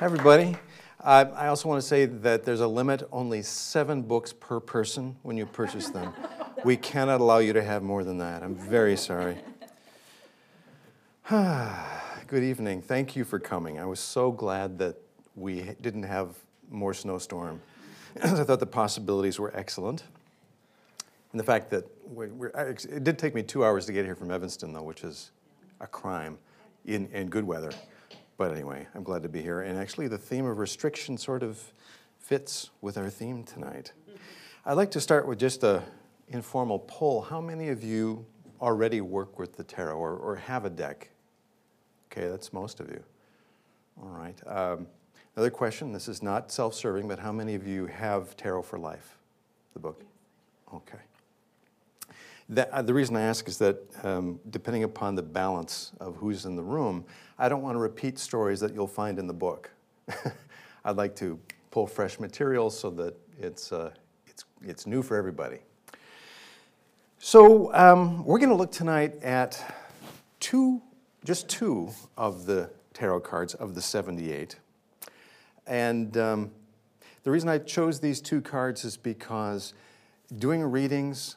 everybody. I also want to say that there's a limit, only 7 books per person when you purchase them. We cannot allow you to have more than that. I'm very sorry. Good evening. Thank you for coming. I was so glad that we didn't have more snowstorm. I thought the possibilities were excellent. And the fact that it did take me 2 hours to get here from Evanston, though, which is a crime in good weather. But anyway, I'm glad to be here. And actually, the theme of restriction sort of fits with our theme tonight. I'd like to start with just an informal poll. How many of you already work with the tarot or have a deck? Okay, that's most of you. All right. Another question. This is not self-serving, but how many of you have Tarot for Life, the book? Okay. The reason I ask is that depending upon the balance of who's in the room, I don't want to repeat stories that you'll find in the book. I'd like to pull fresh material so that it's new for everybody. So we're going to look tonight at just two of the tarot cards of the 78. And the reason I chose these 2 cards is because doing readings,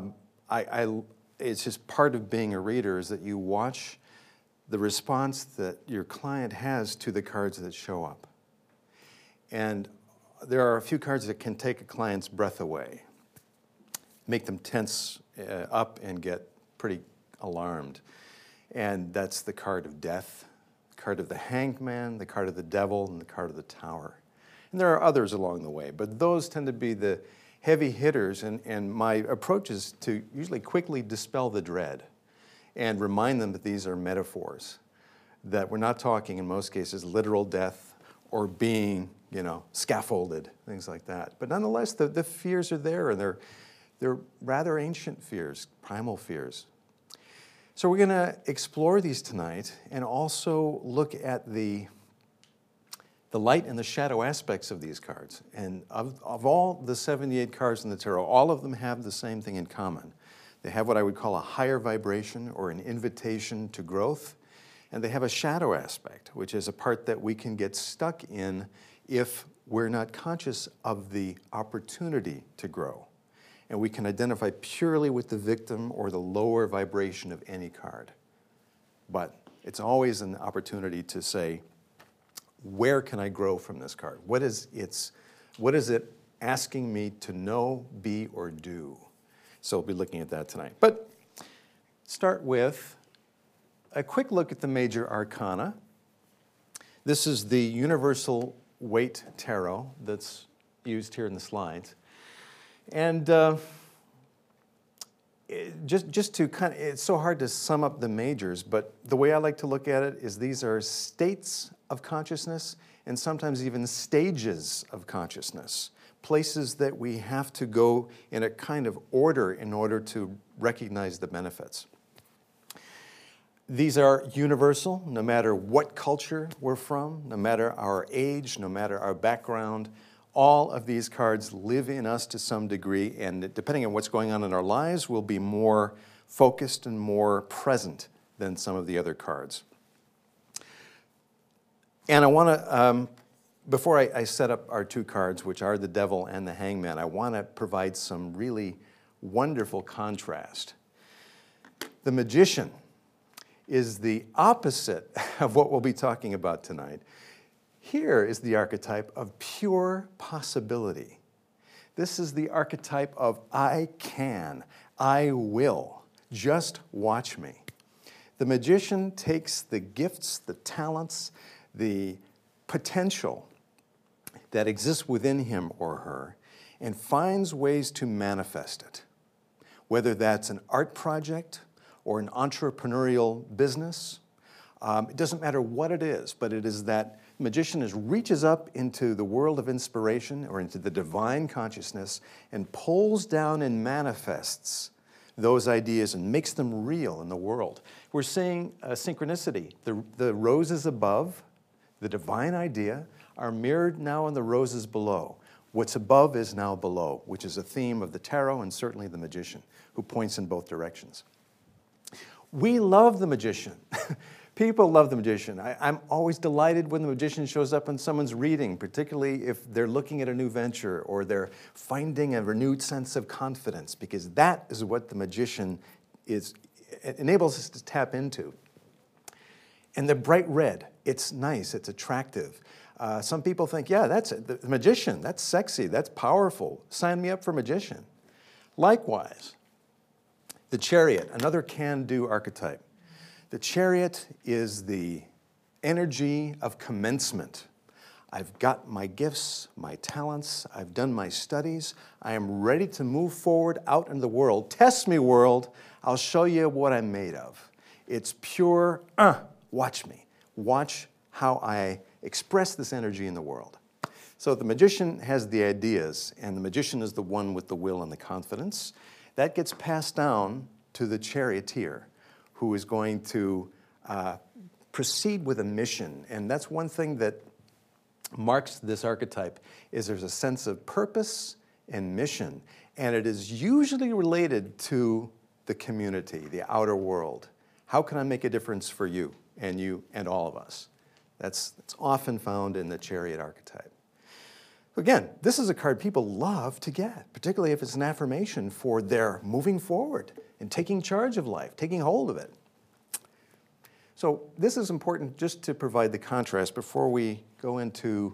it's just part of being a reader is that you watch the response that your client has to the cards that show up. And there are a few cards that can take a client's breath away, make them tense up and get pretty alarmed. And that's the card of death, the card of the hanged man, the card of the devil, and the card of the tower. And there are others along the way, but those tend to be the heavy hitters, and my approach is to usually quickly dispel the dread and remind them that these are metaphors, that we're not talking in most cases literal death or being, scaffolded, things like that. But nonetheless, the fears are there, and they're rather ancient fears, primal fears. So we're going to explore these tonight and also look at the light and the shadow aspects of these cards. And of all the 78 cards in the tarot, all of them have the same thing in common. They have what I would call a higher vibration or an invitation to growth. And they have a shadow aspect, which is a part that we can get stuck in if we're not conscious of the opportunity to grow. And we can identify purely with the victim or the lower vibration of any card. But it's always an opportunity to say, where can I grow from this card? What is it asking me to know, be, or do? So we'll be looking at that tonight. But start with a quick look at the major arcana. This is the universal weight tarot that's used here in the slides. And just to it's so hard to sum up the majors, but the way I like to look at it is these are states of consciousness and sometimes even stages of consciousness, places that we have to go in a kind of order in order to recognize the benefits. These are universal, no matter what culture we're from, no matter our age, no matter our background. All of these cards live in us to some degree, and depending on what's going on in our lives, we'll be more focused and more present than some of the other cards. And I want to, before I set up our 2 cards, which are the Devil and the Hangman, I want to provide some really wonderful contrast. The Magician is the opposite of what we'll be talking about tonight. Here is the archetype of pure possibility. This is the archetype of I can, I will, just watch me. The Magician takes the gifts, the talents, the potential that exists within him or her and finds ways to manifest it. Whether that's an art project or an entrepreneurial business, it doesn't matter what it is, but it is that magician reaches up into the world of inspiration or into the divine consciousness and pulls down and manifests those ideas and makes them real in the world. We're seeing a synchronicity. The roses above, the divine idea, are mirrored now in the roses below. What's above is now below, which is a theme of the tarot and certainly the magician, who points in both directions. We love the magician People love the magician. I'm always delighted when the magician shows up in someone's reading, particularly if they're looking at a new venture or they're finding a renewed sense of confidence, because that is what the magician enables us to tap into. And the bright red, it's nice, it's attractive. Some people think, yeah, that's it. The magician, that's sexy, that's powerful. Sign me up for magician. Likewise, the chariot, another can-do archetype. The chariot is the energy of commencement. I've got my gifts, my talents, I've done my studies, I am ready to move forward out in the world. Test me, world, I'll show you what I'm made of. It's pure, watch me. Watch how I express this energy in the world. So the magician has the ideas, and the magician is the one with the will and the confidence. That gets passed down to the charioteer, who is going to proceed with a mission. And that's one thing that marks this archetype, is there's a sense of purpose and mission. And it is usually related to the community, the outer world. How can I make a difference for you and all of us? That's often found in the chariot archetype. Again, this is a card people love to get, particularly if it's an affirmation for their moving forward and taking charge of life, taking hold of it. So this is important just to provide the contrast before we go into,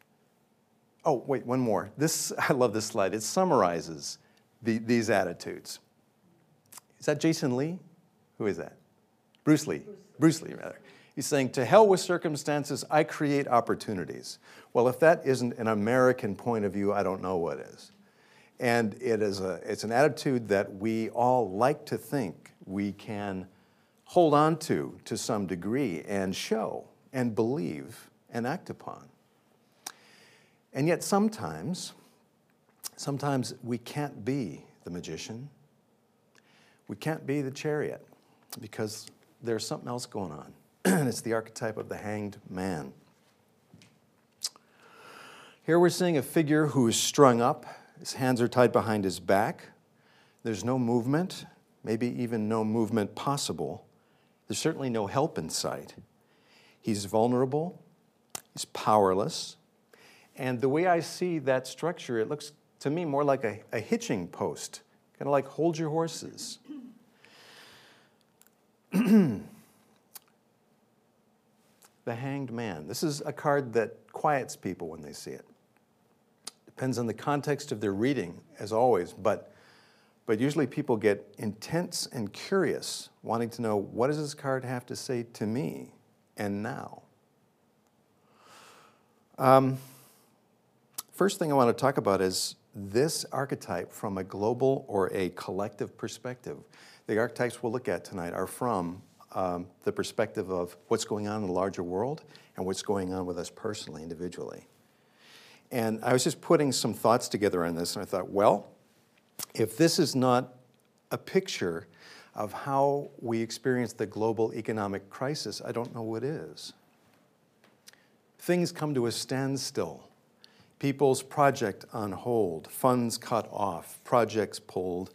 oh, wait, one more. I love this slide. It summarizes these attitudes. Is that Jason Lee? Who is that? Bruce Lee. Bruce Lee, rather. He's saying, to hell with circumstances, I create opportunities. Well, if that isn't an American point of view, I don't know what is. And it's an attitude that we all like to think we can hold on to some degree and show and believe and act upon. And yet sometimes we can't be the magician. We can't be the chariot because there's something else going on. And it's the archetype of the hanged man. Here we're seeing a figure who is strung up. His hands are tied behind his back. There's no movement, maybe even no movement possible. There's certainly no help in sight. He's vulnerable. He's powerless. And the way I see that structure, it looks to me more like a hitching post, kind of like hold your horses. The Hanged Man. This is a card that quiets people when they see it. Depends on the context of their reading, as always, but usually people get intense and curious, wanting to know, what does this card have to say to me and now? First thing I want to talk about is this archetype from a global or a collective perspective. The archetypes we'll look at tonight are from the perspective of what's going on in the larger world and what's going on with us personally, individually. And I was just putting some thoughts together on this, and I thought, well, if this is not a picture of how we experience the global economic crisis, I don't know what is. Things come to a standstill. People's project on hold, funds cut off, projects pulled.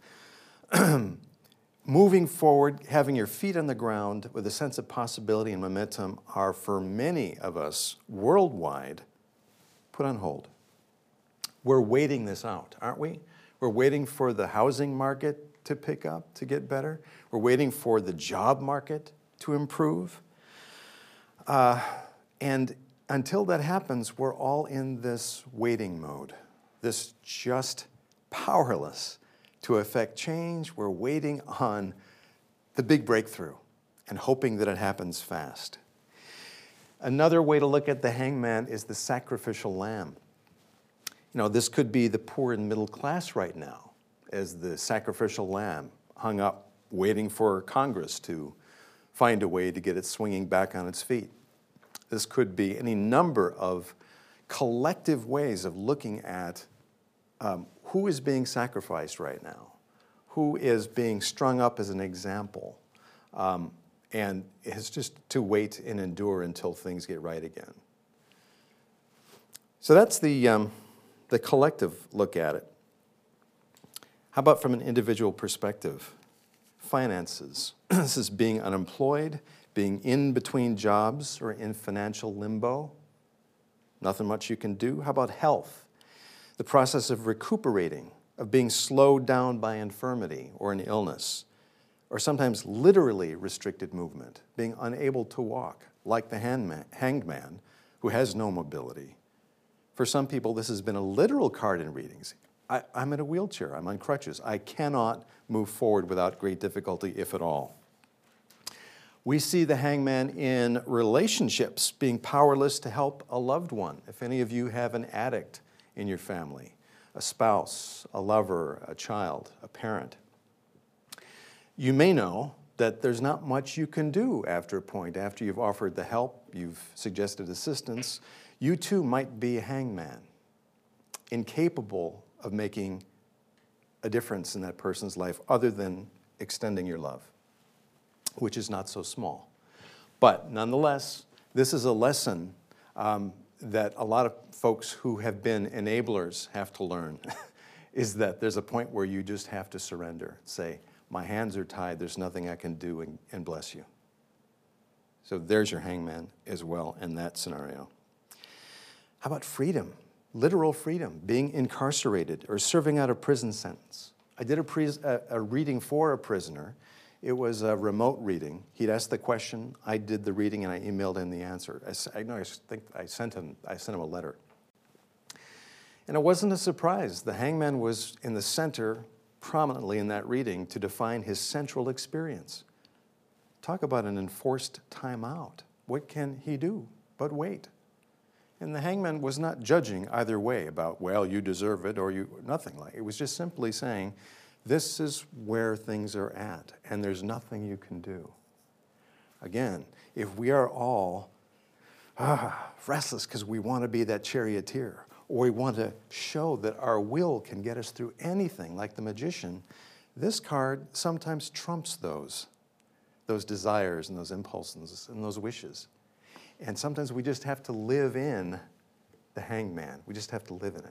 Moving forward, having your feet on the ground with a sense of possibility and momentum are, for many of us worldwide, put on hold. We're waiting this out, aren't we? We're waiting for the housing market to pick up, to get better. We're waiting for the job market to improve. And until that happens, we're all in this waiting mode, this just powerless to affect change. We're waiting on the big breakthrough and hoping that it happens fast. Another way to look at the hangman is the sacrificial lamb. You know, this could be the poor and middle class right now as the sacrificial lamb hung up waiting for Congress to find a way to get it swinging back on its feet. This could be any number of collective ways of looking at who is being sacrificed right now, who is being strung up as an example, and it's just to wait and endure until things get right again. So that's the collective look at it. How about from an individual perspective? Finances. This is being unemployed, being in between jobs or in financial limbo. Nothing much you can do. How about health? The process of recuperating, of being slowed down by infirmity or an illness, or sometimes literally restricted movement, being unable to walk, like the hanged man who has no mobility. For some people, this has been a literal card in readings. I'm in a wheelchair, I'm on crutches. I cannot move forward without great difficulty, if at all. We see the hangman in relationships, being powerless to help a loved one. If any of you have an addict in your family, a spouse, a lover, a child, a parent, you may know that there's not much you can do after a point. After you've offered the help, you've suggested assistance, you too might be a hangman, incapable of making a difference in that person's life other than extending your love, which is not so small. But nonetheless, this is a lesson that a lot of folks who have been enablers have to learn, is that there's a point where you just have to surrender, say, my hands are tied, there's nothing I can do, and bless you. So there's your hangman as well in that scenario. How about freedom? Literal freedom, being incarcerated or serving out a prison sentence. I did a reading for a prisoner. It was a remote reading. He'd asked the question, I did the reading, and I emailed him the answer. I sent him a letter. And it wasn't a surprise. The hangman was in the center, prominently in that reading, to define his central experience. Talk about an enforced timeout. What can he do but wait? And the hangman was not judging either way about, well, you deserve it or you, nothing like it. It was just simply saying, this is where things are at, and there's nothing you can do. Again, if we are all restless because we want to be that charioteer, or we want to show that our will can get us through anything, like the magician, this card sometimes trumps those desires and those impulses and those wishes. And sometimes we just have to live in the hangman. We just have to live in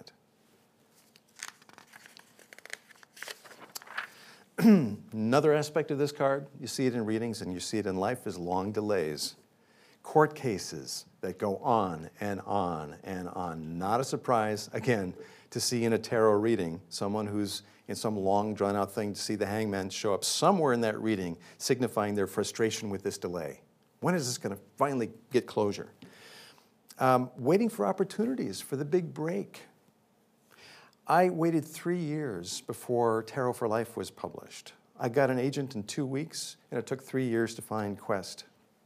it. Another aspect of this card, you see it in readings and you see it in life, is long delays. Court cases that go on and on and on. Not a surprise, again, to see in a tarot reading someone who's in some long drawn-out thing, to see the hangman show up somewhere in that reading signifying their frustration with this delay. When is this going to finally get closure? Waiting for opportunities for the big break. I waited 3 years before Tarot for Life was published. I got an agent in 2 weeks, and it took 3 years to find Quest.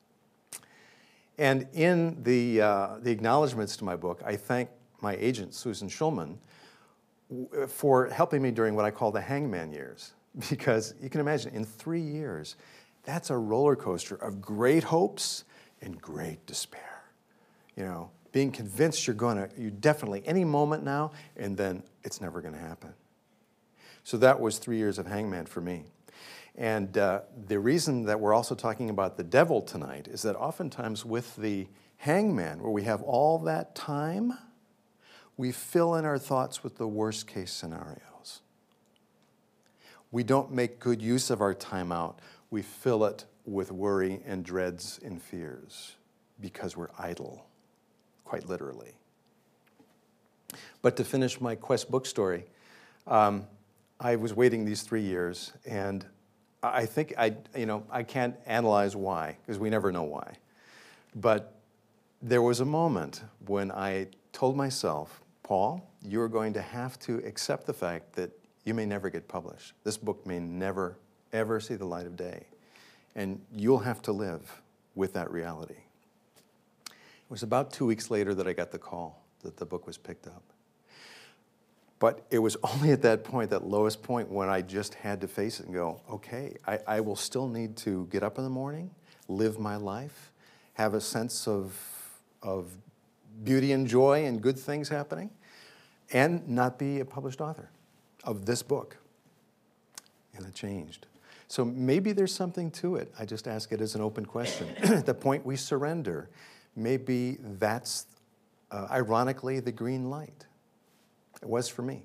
And in the acknowledgments to my book, I thank my agent, Susan Schulman, for helping me during what I call the hangman years. Because you can imagine, in 3 years, that's a roller coaster of great hopes and great despair. You know, being convinced you definitely, any moment now, and then it's never going to happen. So that was 3 years of hangman for me. And the reason that we're also talking about the devil tonight is that oftentimes with the hangman, where we have all that time, we fill in our thoughts with the worst case scenarios. We don't make good use of our time out. We fill it with worry and dreads and fears because we're idle, quite literally. But to finish my Quest book story, I was waiting these 3 years, and I think I can't analyze why, because we never know why. But there was a moment when I told myself, Paul, you're going to have to accept the fact that you may never get published. This book may never, ever see the light of day. And you'll have to live with that reality. It was about 2 weeks later that I got the call that the book was picked up. But it was only at that point, that lowest point, when I just had to face it and go, okay, I will still need to get up in the morning, live my life, have a sense of beauty and joy and good things happening, and not be a published author of this book. And it changed. So maybe there's something to it. I just ask it as an open question. At the point we surrender, maybe that's, ironically, the green light. It was for me.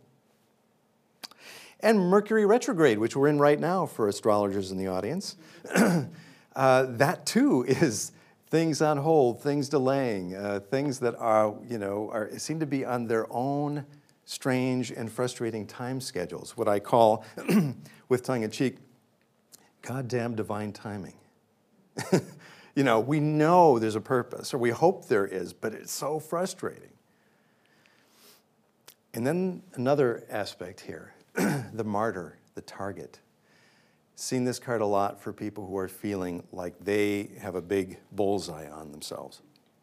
And Mercury retrograde, which we're in right now for astrologers in the audience. That too is things on hold, things delaying, things that are, seem to be on their own strange and frustrating time schedules. What I call, with tongue in cheek, goddamn divine timing. We know there's a purpose, or we hope there is, but it's so frustrating. And then another aspect here, the martyr, the target. Seen this card a lot for people who are feeling like they have a big bullseye on themselves.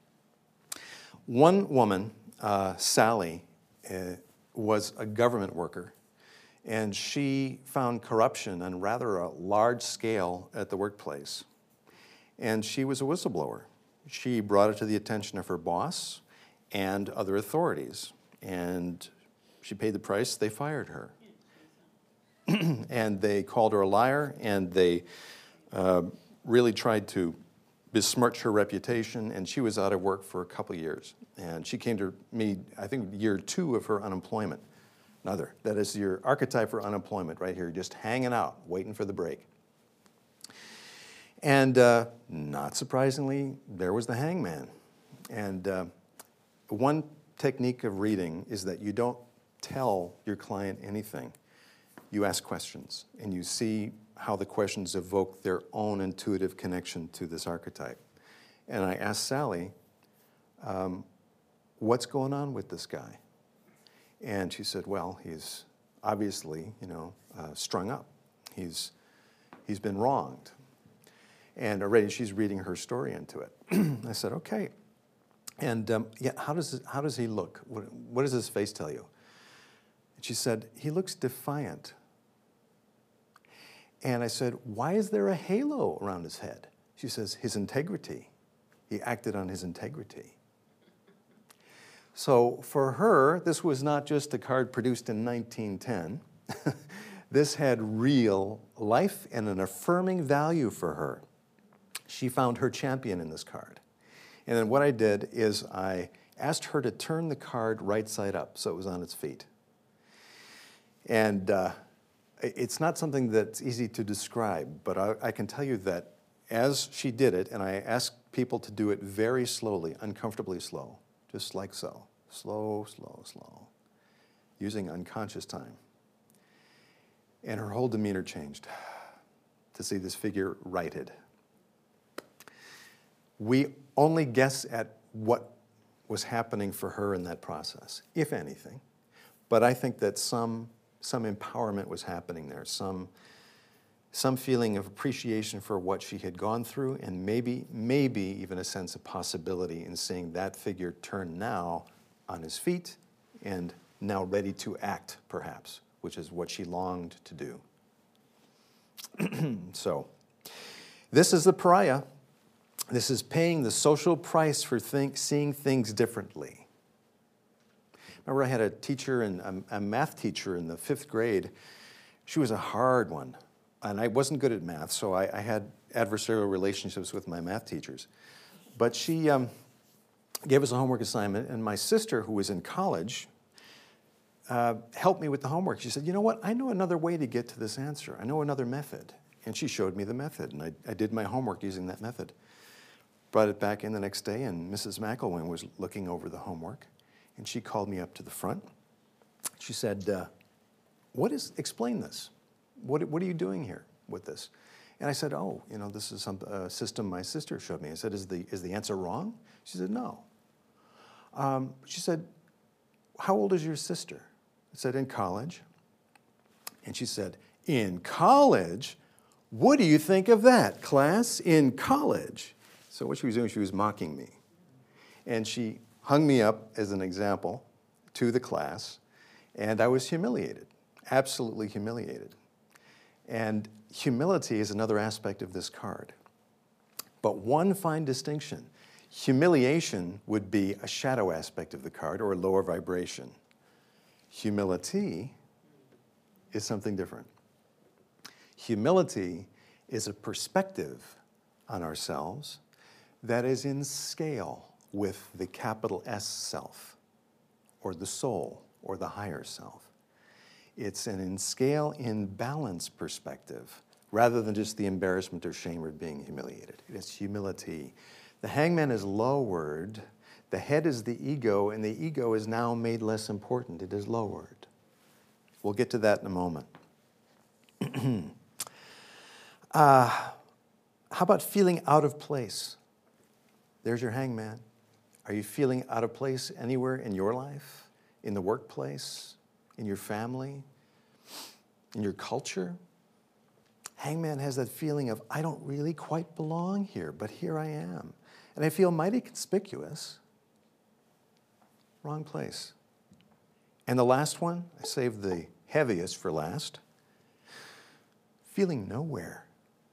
One woman, Sally, was a government worker, and she found corruption on rather a large scale at the workplace. And she was a whistleblower. She brought it to the attention of her boss and other authorities, and she paid the price. They fired her. And they called her a liar, and they really tried to besmirch her reputation, and she was out of work for a couple years. And she came to me, I think, year 2 of her unemployment. That is your archetype for unemployment right here, just hanging out, waiting for the break. And not surprisingly, there was the hangman. And one technique of reading is that you don't tell your client anything. You ask questions, and you see how the questions evoke their own intuitive connection to this archetype. And I asked Sally, what's going on with this guy? And she said, well, he's obviously, strung up. He's been wronged. And already she's reading her story into it. I said, okay. And how does he look? What does his face tell you? And she said, he looks defiant. And I said, why is there a halo around his head? She says, his integrity. He acted on his integrity. So for her, this was not just a card produced in 1910. This had real life and an affirming value for her. She found her champion in this card. And then what I did is I asked her to turn the card right side up so it was on its feet. And it's not something that's easy to describe, but I can tell you that as she did it, and I asked people to do it very slowly, uncomfortably slow, just like so. Slow, slow, slow, using unconscious time. And her whole demeanor changed to see this figure righted. We only guess at what was happening for her in that process, if anything. But I think that some empowerment was happening there, some feeling of appreciation for what she had gone through, and maybe even a sense of possibility in seeing that figure turn now on his feet and now ready to act, perhaps, which is what she longed to do. So, this is the pariah. This is paying the social price for seeing things differently. Remember, I had a teacher, a math teacher in the 5th grade. She was a hard one, and I wasn't good at math, so I had adversarial relationships with my math teachers. But she gave us a homework assignment, and my sister, who was in college, helped me with the homework. She said, you know what, I know another way to get to this answer. I know another method. And she showed me the method, and I did my homework using that method. Brought it back in the next day, and Mrs. McElwain was looking over the homework, and she called me up to the front. She said, explain this. What are you doing here with this? And I said, this is a system my sister showed me. I said, is the answer wrong? She said, no. She said, how old is your sister? I said, in college. And she said, in college? What do you think of that, class? In college? So what she was doing, she was mocking me. And she hung me up as an example to the class, and I was humiliated, absolutely humiliated. And humility is another aspect of this card. But one fine distinction. Humiliation would be a shadow aspect of the card, or a lower vibration. Humility is something different. Humility is a perspective on ourselves that is in scale with the capital S self, or the soul, or the higher self. It's an in scale, in balance perspective rather than just the embarrassment or shame or being humiliated. It is humility. The hangman is lowered. The head is the ego, and the ego is now made less important. It is lowered. We'll get to that in a moment. How about feeling out of place? There's your hangman. Are you feeling out of place anywhere in your life, in the workplace, in your family, in your culture? Hangman has that feeling of, I don't really quite belong here, but here I am. And I feel mighty conspicuous. Wrong place. And the last one, I saved the heaviest for last. Feeling nowhere.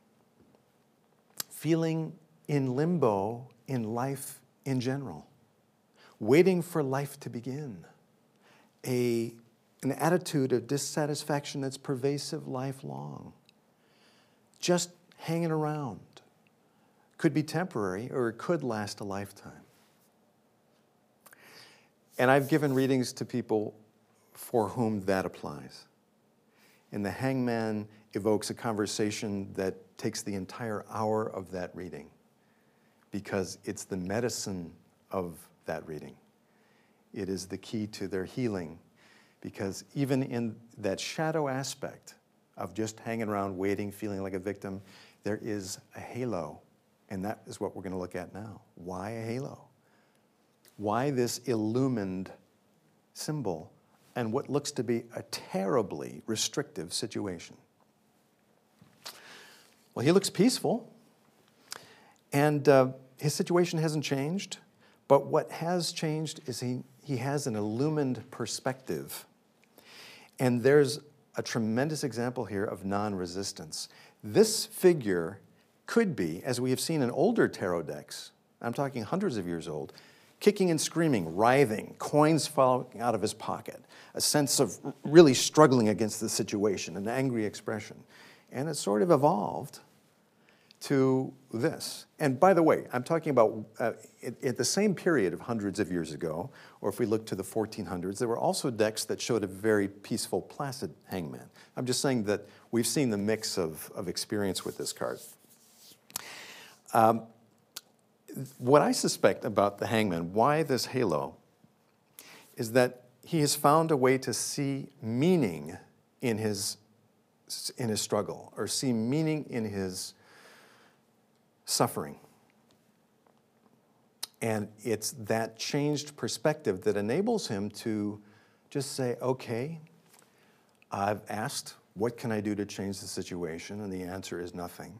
Feeling in limbo in life in general. Waiting for life to begin. An attitude of dissatisfaction that's pervasive lifelong. Just hanging around. Could be temporary, or it could last a lifetime. And I've given readings to people for whom that applies. And the hangman evokes a conversation that takes the entire hour of that reading, because it's the medicine of that reading. It is the key to their healing, because even in that shadow aspect of just hanging around, waiting, feeling like a victim, there is a halo. And that is what we're going to look at now. Why a halo? Why this illumined symbol and what looks to be a terribly restrictive situation? Well, he looks peaceful, and his situation hasn't changed, but what has changed is he has an illumined perspective. And there's a tremendous example here of non-resistance. This figure could be, as we have seen in older tarot decks, I'm talking hundreds of years old, kicking and screaming, writhing, coins falling out of his pocket, a sense of really struggling against the situation, an angry expression. And it sort of evolved to this. And by the way, I'm talking about at the same period of hundreds of years ago, or if we look to the 1400s, there were also decks that showed a very peaceful, placid hangman. I'm just saying that we've seen the mix of experience with this card. What I suspect about the hangman, why this halo, is that he has found a way to see meaning in his struggle, or see meaning in his suffering. And it's that changed perspective that enables him to just say, okay, I've asked, what can I do to change the situation? And the answer is nothing.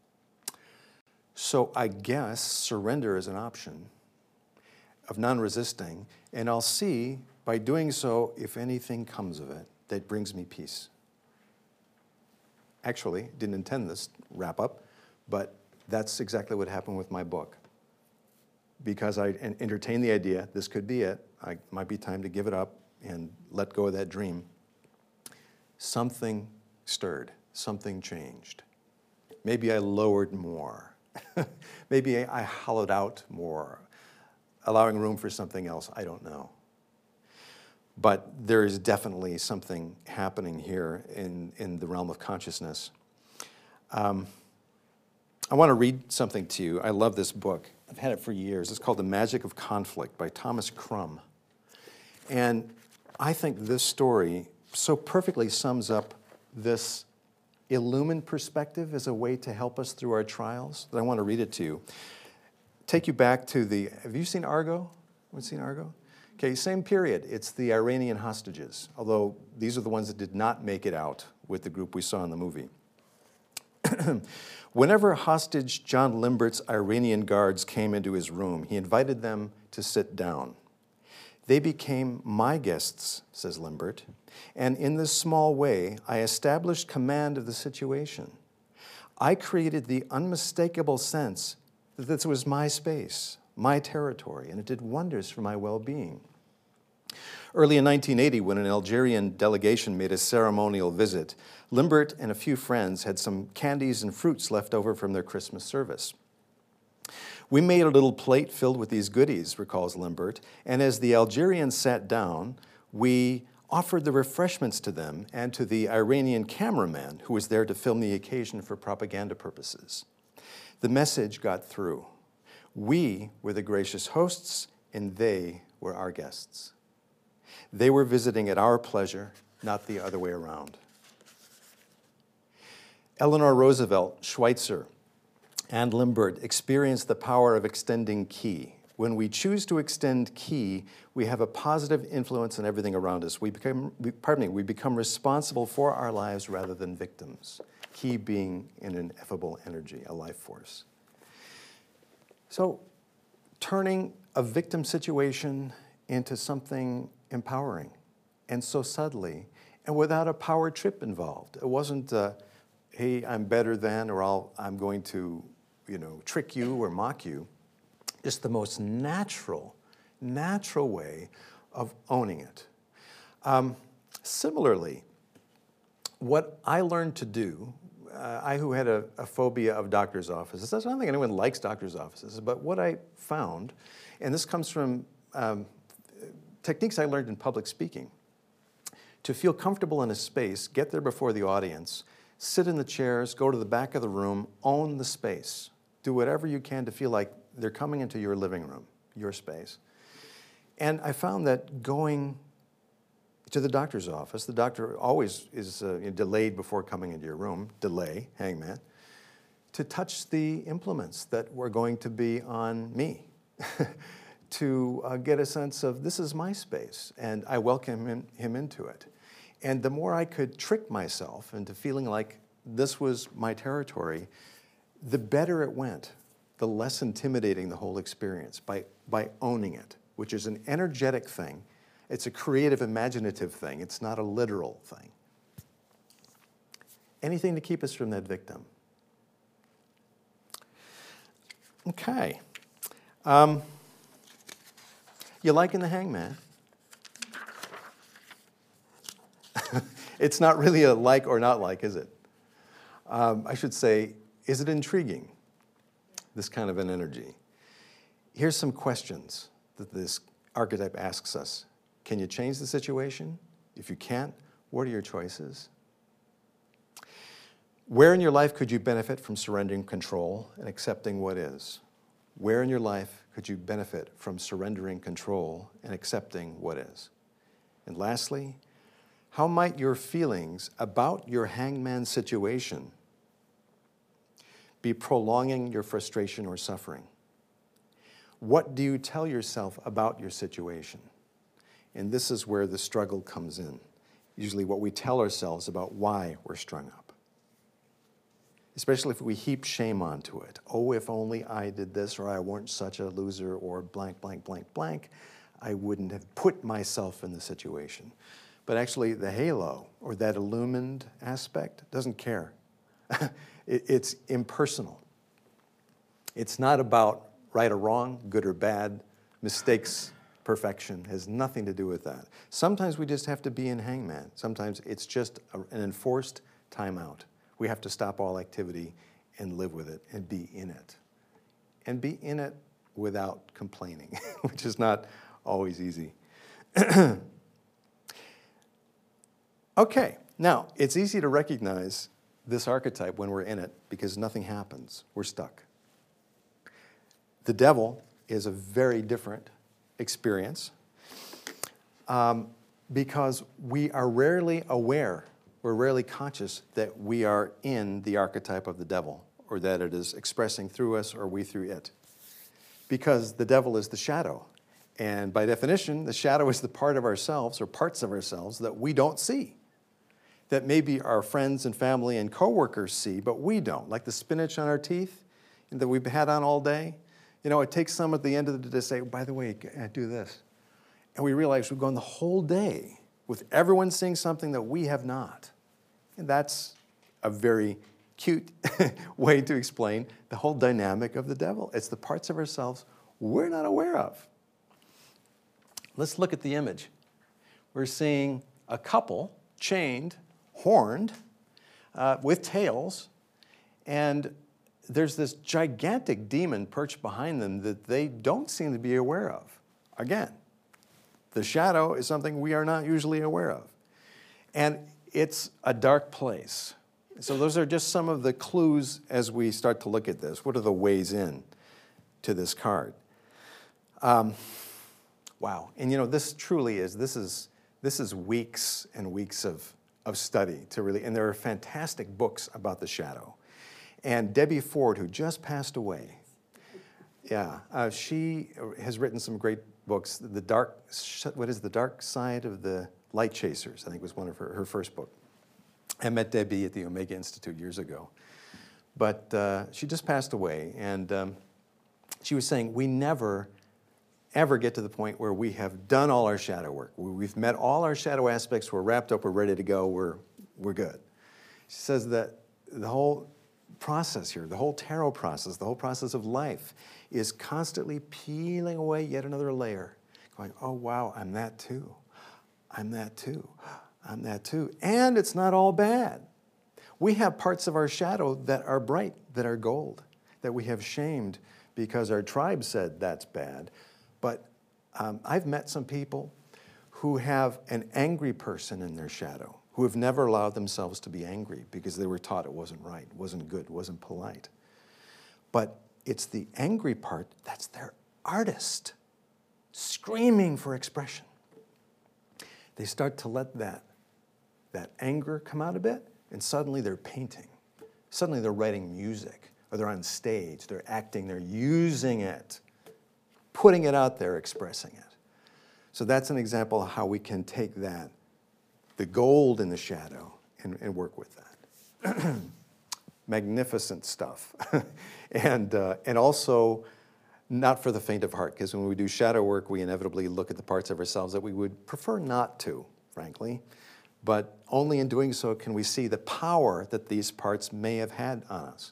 So I guess surrender is an option of non-resisting, and I'll see by doing so if anything comes of it that brings me peace. Actually, didn't intend this wrap up, but that's exactly what happened with my book. Because I entertained the idea, this could be it, it might be time to give it up and let go of that dream. Something stirred, something changed. Maybe I lowered more. Maybe I hollowed out more, allowing room for something else. I don't know. But there is definitely something happening here in the realm of consciousness. I want to read something to you. I love this book. I've had it for years. It's called The Magic of Conflict by Thomas Crum. And I think this story so perfectly sums up this illumined perspective as a way to help us through our trials that I want to read it to you. Take you back to have you seen Argo? Anyone seen Argo? Okay, same period. It's the Iranian hostages, although these are the ones that did not make it out with the group we saw in the movie. Whenever hostage John Limbert's Iranian guards came into his room, he invited them to sit down. They became my guests, says Limbert, and in this small way, I established command of the situation. I created the unmistakable sense that this was my space, my territory, and it did wonders for my well-being. Early in 1980, when an Algerian delegation made a ceremonial visit, Limbert and a few friends had some candies and fruits left over from their Christmas service. We made a little plate filled with these goodies, recalls Limbert, and as the Algerians sat down, we offered the refreshments to them and to the Iranian cameraman who was there to film the occasion for propaganda purposes. The message got through. We were the gracious hosts, and they were our guests. They were visiting at our pleasure, not the other way around. Eleanor Roosevelt, Schweitzer, and Limbert experienced the power of extending ki. When we choose to extend ki, we have a positive influence on everything around us. We become responsible for our lives rather than victims. Ki being an ineffable energy, a life force. So, turning a victim situation into something empowering, and so subtly, and without a power trip involved. It wasn't, hey, I'm better than, or I'm going to, trick you or mock you. Just the most natural way of owning it. Similarly, what I learned to do, I who had a phobia of doctor's offices, I don't think anyone likes doctor's offices, but what I found, and this comes from techniques I learned in public speaking, to feel comfortable in a space, get there before the audience, sit in the chairs, go to the back of the room, own the space. Do whatever you can to feel like they're coming into your living room, your space. And I found that going to the doctor's office, the doctor always is delayed before coming into your room, delay, hangman, to touch the implements that were going to be on me, to get a sense of this is my space, and I welcome him into it. And the more I could trick myself into feeling like this was my territory, the better it went, the less intimidating the whole experience by owning it, which is an energetic thing. It's a creative, imaginative thing. It's not a literal thing. Anything to keep us from that victim. Okay. You liking the hangman? It's not really a like or not like, is it? I should say, is it intriguing, this kind of an energy? Here's some questions that this archetype asks us. Can you change the situation? If you can't, what are your choices? Where in your life could you benefit from surrendering control and accepting what is? Where in your life could you benefit from surrendering control and accepting what is? And lastly, how might your feelings about your hangman situation be prolonging your frustration or suffering? What do you tell yourself about your situation? And this is where the struggle comes in. Usually what we tell ourselves about why we're strung up. Especially if we heap shame onto it. Oh, if only I did this, or I weren't such a loser, or blank, blank, blank, blank, I wouldn't have put myself in the situation. But actually the halo, or that illumined aspect, doesn't care. It's impersonal. It's not about right or wrong, good or bad, mistakes, perfection. It has nothing to do with that. Sometimes we just have to be in hangman. Sometimes it's just an enforced timeout. We have to stop all activity and live with it and be in it. And be in it without complaining, which is not always easy. Okay, now it's easy to recognize this archetype when we're in it because nothing happens. We're stuck. The devil is a very different experience because we are rarely aware, we're rarely conscious that we are in the archetype of the devil or that it is expressing through us or we through it. Because the devil is the shadow. And by definition, the shadow is the part of ourselves or parts of ourselves that we don't see. That maybe our friends and family and coworkers see, but we don't. Like the spinach on our teeth that we've had on all day. You know, it takes some at the end of the day to say, by the way, do this. And we realize we've gone the whole day with everyone seeing something that we have not. And that's a very cute way to explain the whole dynamic of the devil. It's the parts of ourselves we're not aware of. Let's look at the image. We're seeing a couple chained, horned, with tails, and there's this gigantic demon perched behind them that they don't seem to be aware of. Again, The shadow is something we are not usually aware of. And it's a dark place. So those are just some of the clues as we start to look at this. What are the ways in to this card? Wow. And this truly is, this is weeks and weeks of study to really, and there are fantastic books about the shadow. And Debbie Ford, who just passed away, she has written some great books. The Dark Side of the Light Chasers, I think was one of her first book. I met Debbie at the Omega Institute years ago. But she just passed away, and she was saying, we never, ever get to the point where we have done all our shadow work. We've met all our shadow aspects, we're wrapped up, we're ready to go, we're good. She says that the whole process here, the whole tarot process, the whole process of life is constantly peeling away yet another layer, going, oh wow, I'm that too. I'm that too. I'm that too. And it's not all bad. We have parts of our shadow that are bright, that are gold, that we have shamed because our tribe said that's bad. But I've met some people who have an angry person in their shadow, who have never allowed themselves to be angry because they were taught it wasn't right, wasn't good, wasn't polite. But it's the angry part that's their artist, screaming for expression. They start to let that anger come out a bit, and suddenly they're painting. Suddenly they're writing music, or they're on stage, they're acting, they're using it, putting it out there, expressing it. So that's an example of how we can take that, the gold in the shadow, and work with that. Magnificent stuff. and also not for the faint of heart, because when we do shadow work, we inevitably look at the parts of ourselves that we would prefer not to, frankly. But only in doing so can we see the power that these parts may have had on us.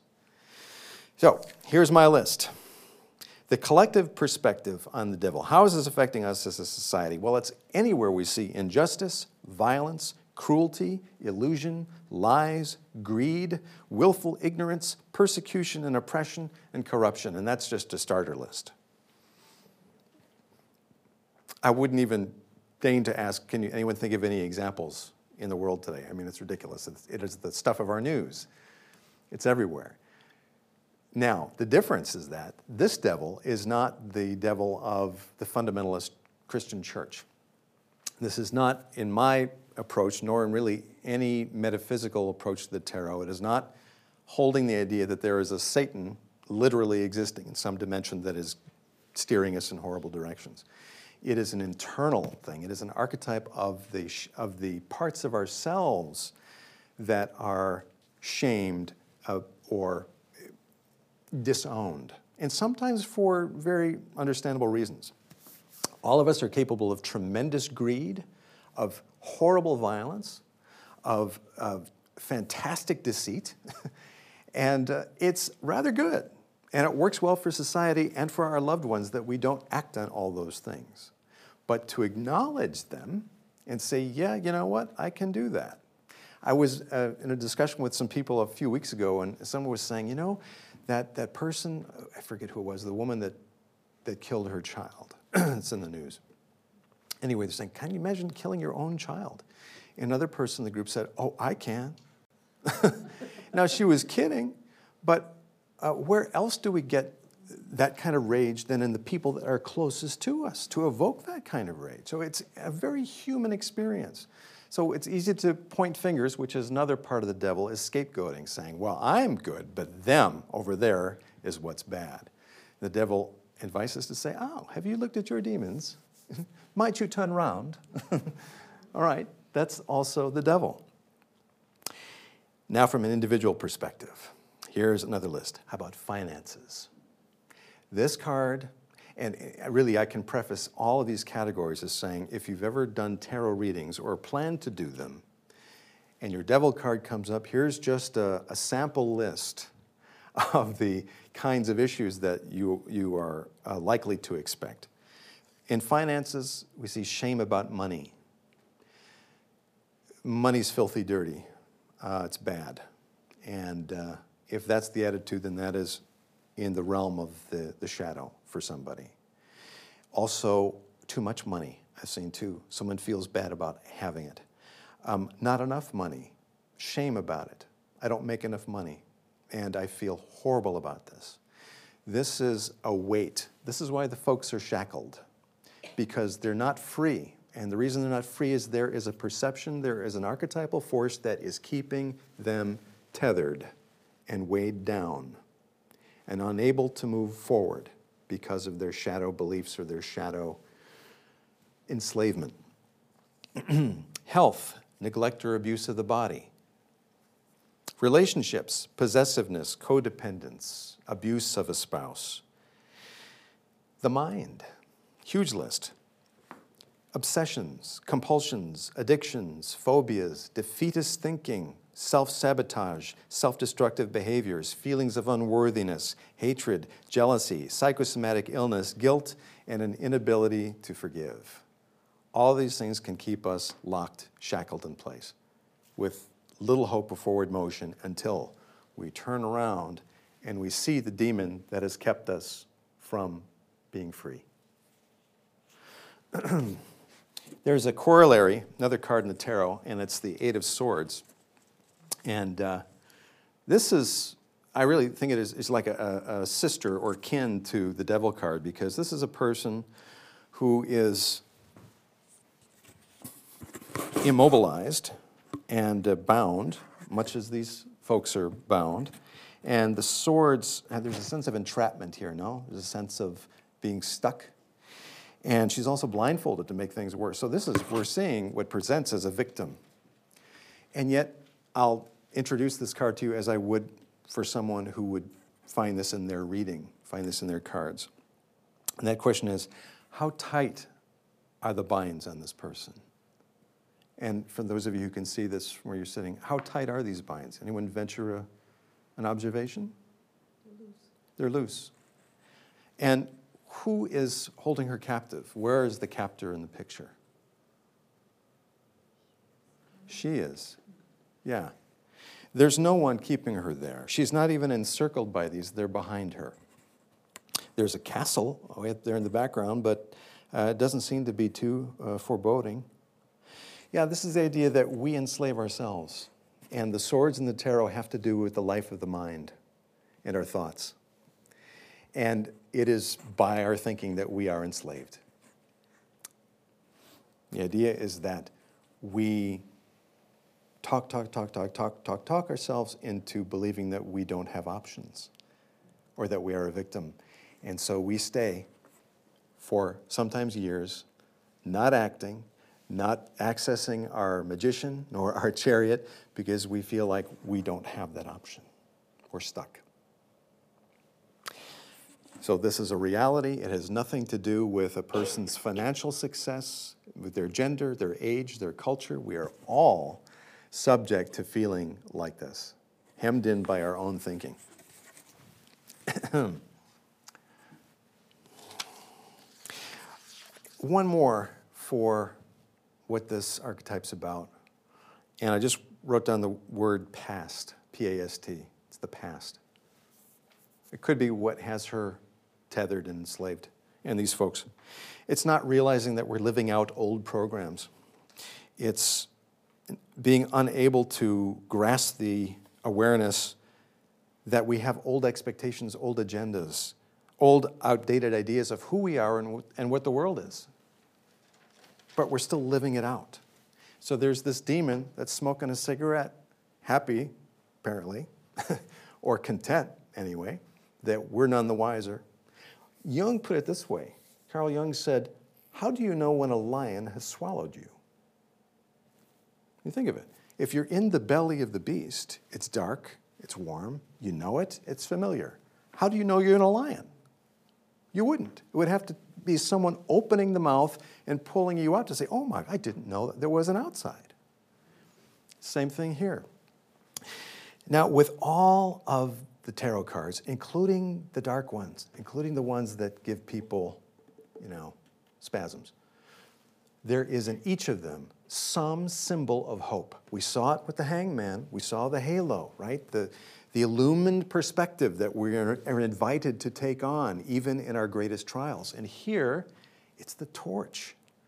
So here's my list. The collective perspective on the devil. How is this affecting us as a society? Well, it's anywhere we see injustice, violence, cruelty, illusion, lies, greed, willful ignorance, persecution and oppression, and corruption. And that's just a starter list. I wouldn't even deign to ask, can anyone think of any examples in the world today? I mean, it's ridiculous. It is the stuff of our news. It's everywhere. Now, the difference is that this devil is not the devil of the fundamentalist Christian church. This is not, in my approach, nor in really any metaphysical approach to the tarot, it is not holding the idea that there is a Satan literally existing in some dimension that is steering us in horrible directions. It is an internal thing. It is an archetype of the parts of ourselves that are shamed or disowned, and sometimes for very understandable reasons. All of us are capable of tremendous greed, of horrible violence, of fantastic deceit, and it's rather good. And it works well for society and for our loved ones that we don't act on all those things. But to acknowledge them and say, yeah, you know what, I can do that. I was in a discussion with some people a few weeks ago, and someone was saying, you know, that person, I forget who it was, the woman that killed her child. It's in the news. Anyway, they're saying, can you imagine killing your own child? Another person in the group said, oh, I can. Now, she was kidding, but where else do we get that kind of rage than in the people that are closest to us to evoke that kind of rage? So it's a very human experience. So it's easy to point fingers, which is another part of the devil, is scapegoating, saying, well, I'm good, but them over there is what's bad. The devil invites us to say, oh, have you looked at your demons? Might you turn around? All right, that's also the devil. Now from an individual perspective, here's another list. How about finances? This card, and really I can preface all of these categories as saying, if you've ever done tarot readings or plan to do them, and your devil card comes up, here's just a sample list of the kinds of issues that you are likely to expect. In finances, we see shame about money. Money's filthy dirty. It's bad. And if that's the attitude, then that is in the realm of the shadow for somebody. Also, too much money. I've seen too. Someone feels bad about having it. Not enough money, shame about it. I don't make enough money, and I feel horrible about this. This is a weight. This is why the folks are shackled, because they're not free. And the reason they're not free is there is a perception, there is an archetypal force that is keeping them tethered and weighed down and unable to move forward because of their shadow beliefs or their shadow enslavement. Health, neglect or abuse of the body. Relationships, possessiveness, codependence, abuse of a spouse. The mind, huge list. Obsessions, compulsions, addictions, phobias, defeatist thinking, self-sabotage, self-destructive behaviors, feelings of unworthiness, hatred, jealousy, psychosomatic illness, guilt, and an inability to forgive. All these things can keep us locked, shackled in place with little hope of forward motion until we turn around and we see the demon that has kept us from being free. There's a corollary, another card in the tarot, and it's the Eight of Swords. And this is, I really think it is like a sister or kin to the Devil card, because this is a person who is immobilized and bound, much as these folks are bound. And the swords, there's a sense of entrapment here, no? There's a sense of being stuck. And she's also blindfolded to make things worse. So this is, we're seeing what presents as a victim. And yet, I'll introduce this card to you as I would for someone who would find this in their reading, find this in their cards. And that question is, how tight are the binds on this person? And for those of you who can see this from where you're sitting, how tight are these binds? Anyone venture an observation? They're loose. They're loose. And who is holding her captive? Where is the captor in the picture? She is. Yeah. There's no one keeping her there. She's not even encircled by these. They're behind her. There's a castle way up there in the background, but it doesn't seem to be too foreboding. Yeah, this is the idea that we enslave ourselves. And the swords in the tarot have to do with the life of the mind and our thoughts. And it is by our thinking that we are enslaved. The idea is that we talk ourselves into believing that we don't have options or that we are a victim. And so we stay for sometimes years, not acting, not accessing our magician nor our chariot because we feel like we don't have that option. We're stuck. So this is a reality. It has nothing to do with a person's financial success, with their gender, their age, their culture. We are all subject to feeling like this, hemmed in by our own thinking. One more for what this archetype's about. And I just wrote down the word past, P-A-S-T. It's the past. It could be what has her tethered and enslaved, and these folks. It's not realizing that we're living out old programs. It's being unable to grasp the awareness that we have old expectations, old agendas, old outdated ideas of who we are and what the world is. But we're still living it out. So there's this demon that's smoking a cigarette, happy, apparently, or content anyway, that we're none the wiser. Jung put it this way. Carl Jung said, how do you know when a lion has swallowed you? You think of it. If you're in the belly of the beast, it's dark, it's warm, you know it, it's familiar. How do you know you're in a lion? You wouldn't. It would have to be someone opening the mouth and pulling you out to say, oh my, I didn't know that there was an outside. Same thing here. Now, with all of the tarot cards, including the dark ones, including the ones that give people, spasms, there is in each of them some symbol of hope. We saw it with the hangman. We saw the halo, right? The illumined perspective that we are invited to take on, even in our greatest trials. And here, it's the torch.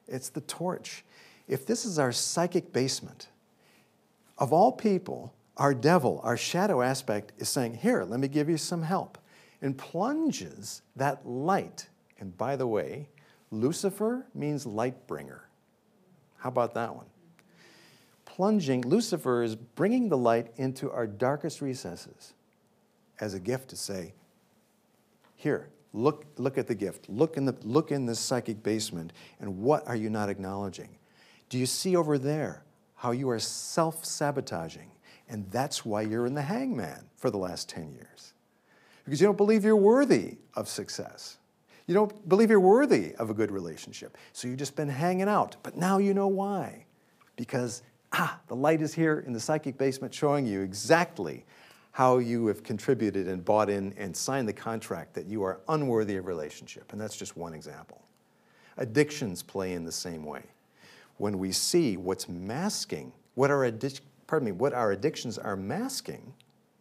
It's the torch. If this is our psychic basement, of all people, our devil, our shadow aspect is saying, here, let me give you some help, and plunges that light. And by the way, Lucifer means light bringer. How about that one? Plunging, Lucifer is bringing the light into our darkest recesses as a gift to say, here, look at the gift. Look in this psychic basement, and what are you not acknowledging? Do you see over there how you are self-sabotaging? And that's why you're in the hangman for the last 10 years. Because you don't believe you're worthy of success. You don't believe you're worthy of a good relationship. So you've just been hanging out. But now you know why. Because, the light is here in the psychic basement showing you exactly how you have contributed and bought in and signed the contract that you are unworthy of relationship. And that's just one example. Addictions play in the same way. When we see what's masking, what our addictions are masking,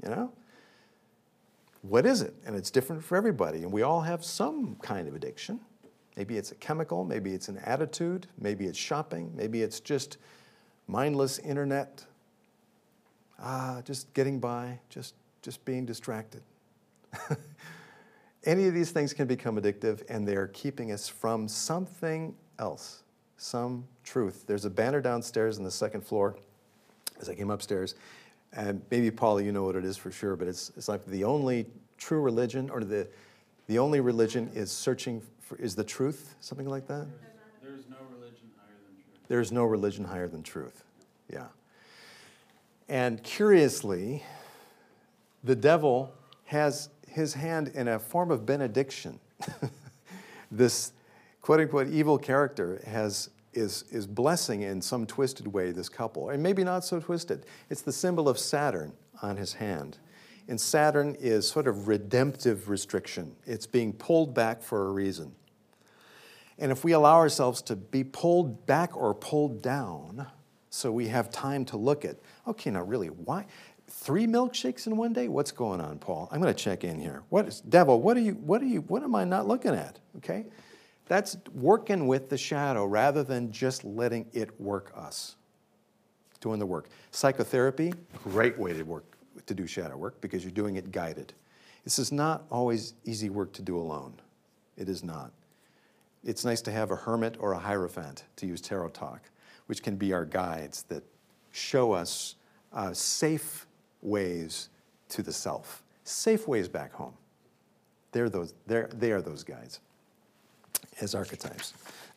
what is it? And it's different for everybody. And we all have some kind of addiction. Maybe it's a chemical, maybe it's an attitude, maybe it's shopping, maybe it's just mindless internet, just getting by, just being distracted. Any of these things can become addictive, and they're keeping us from something else, some truth. There's a banner downstairs on the second floor as I came upstairs, and maybe, Paula, you know what it is for sure, but it's like the only true religion, or the only religion is searching for, is the truth, something like that? There's no religion higher than truth. There's no religion higher than truth, yeah. And curiously, the devil has his hand in a form of benediction. This quote-unquote evil character is blessing in some twisted way this couple, and maybe not so twisted. It's the symbol of Saturn on his hand. And Saturn is sort of redemptive restriction. It's being pulled back for a reason. And if we allow ourselves to be pulled back or pulled down, so we have time to look at, okay, now really, why? 3 milkshakes in one day? What's going on, Paul? I'm going to check in here. Devil, what am I not looking at? Okay? That's working with the shadow rather than just letting it work us. Doing the work. Psychotherapy, great way to do shadow work because you're doing it guided. This is not always easy work to do alone. It is not. It's nice to have a hermit or a hierophant, to use tarot talk, which can be our guides that show us safe ways to the self, safe ways back home. They are those guides as archetypes.